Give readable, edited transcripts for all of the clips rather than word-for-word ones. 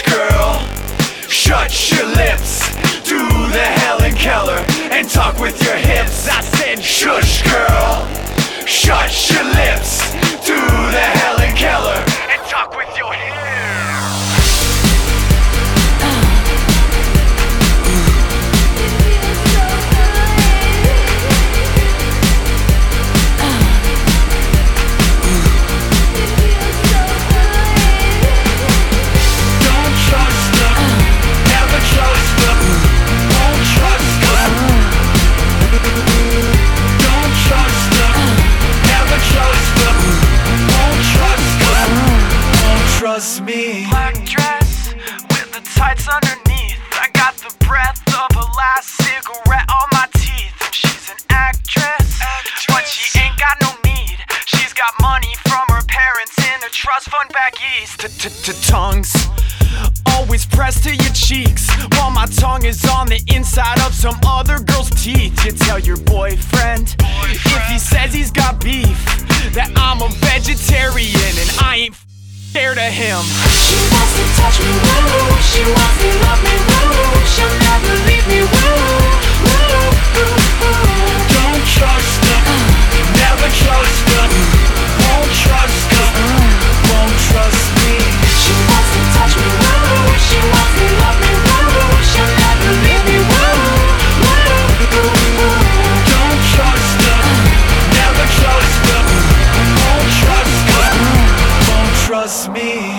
girl, shut your lips. Do the Helen Keller and talk with your hips. I said shush girl, shut your lips. Do the Helen Keller and talk with your hips. Trust me. Black dress with the tights underneath. I got the breath of a last cigarette on my teeth. She's an actress, but she ain't got no need. She's got money from her parents in a trust fund back east. Tongues always pressed to your cheeks, while my tongue is on the inside of some other girl's teeth. You tell your boyfriend if he says he's got beef that I'm a vegetarian and I ain't scared of him. She wants to touch me, woo. She wants to love me, woo. She'll never leave me, woo. Don't trust her, never trust her. Won't trust her, won't trust me. She wants to touch me, woo. She wants to love me, woo. She'll never leave me, woo. Don't trust her, never trust her. Won't trust her, won't trust me.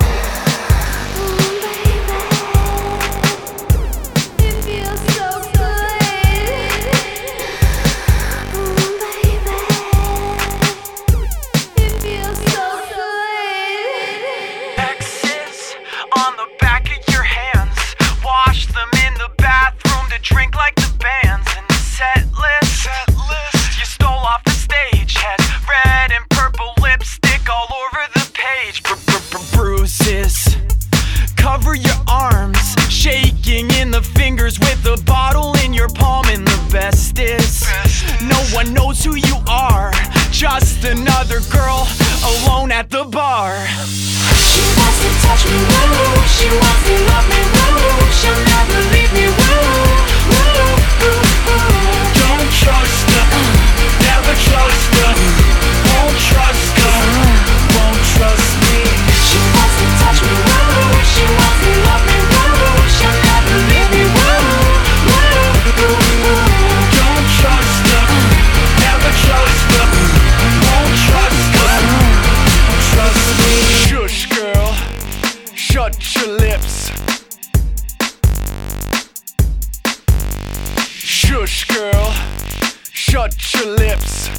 On the back of your hands, wash them in the bathroom to drink like the bands. And the set list you stole off the stage has red and purple lipstick all over the page. Bruises cover your arms, shaking in the fingers with a bottle in your palm. And the best is no one knows who you are, just another girl alone at the bar. She wants to touch me, woo. She wants to love me, woo. She'll never leave me, woo. Don't trust her, never trust her. Won't trust her, won't trust me. She wants to touch me, woo. She wants to love me, woo. She'll never leave me, woo. Don't trust her, never trust her. Won't trust her, won't trust me. Shush girl, shut your lips. Shush girl, shut your lips.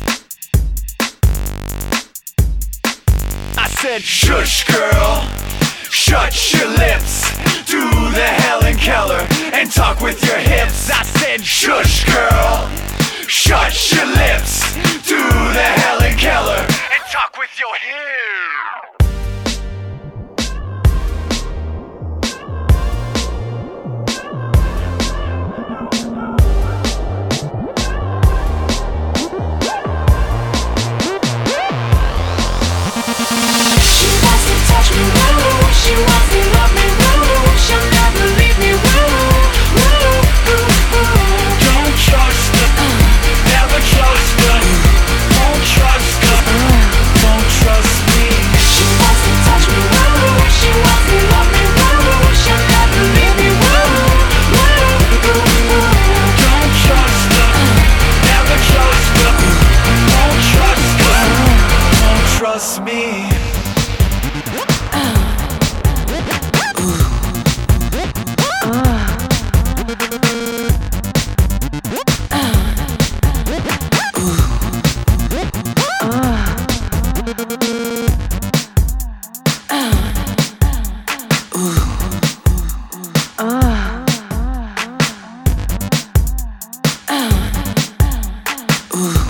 I said shush girl, shut your lips. Do the Helen Keller and talk with your hips. I said shush girl, shut your lips. Do the Helen Keller and talk with your hips. She wants to touch me, woo. She wants to love me, woo. She'll never leave me, woo. Don't trust her, never trust her. Won't trust her, won't trust me. She wants to touch me, woo. She wants to love me, woo. She'll never leave me, woo. Don't trust her, never trust her. Won't trust her, won't trust me. Ooh.